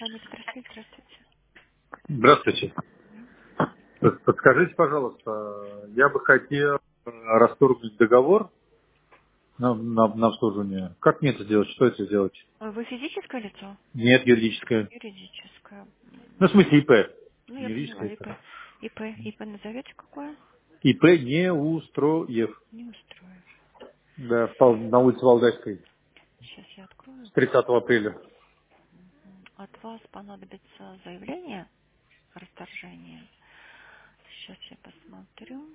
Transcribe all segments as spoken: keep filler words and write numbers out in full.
Они спросили, здравствуйте. Здравствуйте. Под- Подскажите, пожалуйста, я бы хотел э, расторгнуть договор на, на, на обслуживание. Как мне это сделать? Что это сделать? Ой, вы физическое лицо? Нет, юридическое. Юридическое. Ну, в М, смысле ИП. Ну, Не я поняла, юридическое ИП. ИП. ИП, ИП назовете какое? ИП не устроев. Не устрою. Да, в Пал- на улице Валдайской Сейчас я открою. с тридцатого апреля. М, От вас понадобится заявление о расторжении. Сейчас я посмотрю.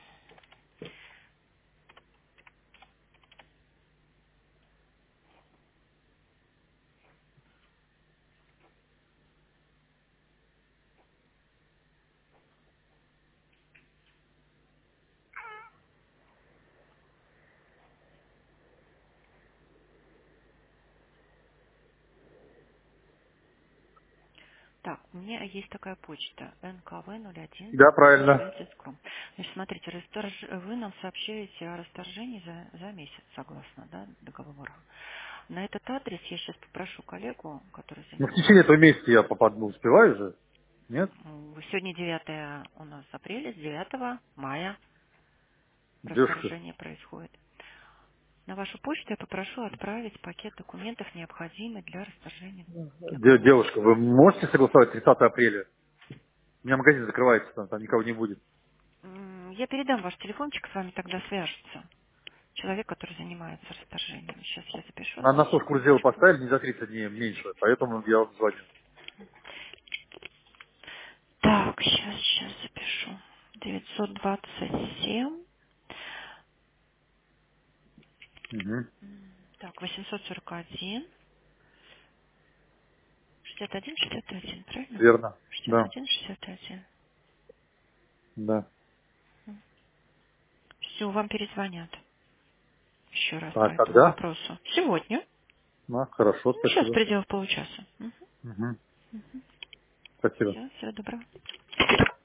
Так, у меня есть такая почта эн ка вэ ноль один Да, собака правильно. Вельзис точка ком. Значит, смотрите, расторж- вы нам сообщаете о расторжении за, за месяц, согласно, да, договору. На этот адрес я сейчас попрошу коллегу, который Ну, в течение этого занимается. месяца я попаду, успеваю же? Нет? М, Сегодня девятое у нас апреля, с девятого мая Дешево. расторжение происходит. На вашу почту я попрошу отправить пакет документов, необходимый для расторжения Де- договора. Девушка, вы можете согласовать тридцатого апреля? У меня магазин закрывается, там, там никого не будет. М, Я передам ваш телефончик, с вами тогда свяжется человек, который занимается расторжением. Сейчас я запишу, На одну носок курс дела секундочку. поставили не за тридцать дней меньше, поэтому я вам звоню. Так, сейчас, сейчас запишу. девятьсот двадцать семь. Угу. м, Так, восемьсот сорок один. шестьдесят один, шестьдесят один, правильно? Верно. шестьдесят Да. один, шестьдесят один. Да. Все, вам перезвонят. Еще раз по А этому когда? вопросу. Сегодня. Ну, хорошо, Ну, сейчас в спасибо. пределах получаса. Угу. Спасибо. Все, всего доброго.